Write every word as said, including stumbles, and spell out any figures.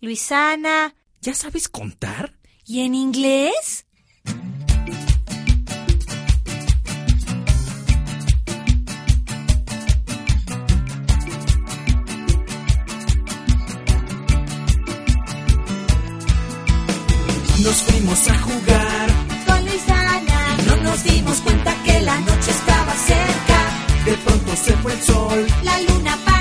Luisana. ¿Ya sabes contar? ¿Y en inglés? Nos fuimos a jugar Con Luisana. y no nos dimos cuenta que la noche estaba cerca. De pronto se fue el sol. La luna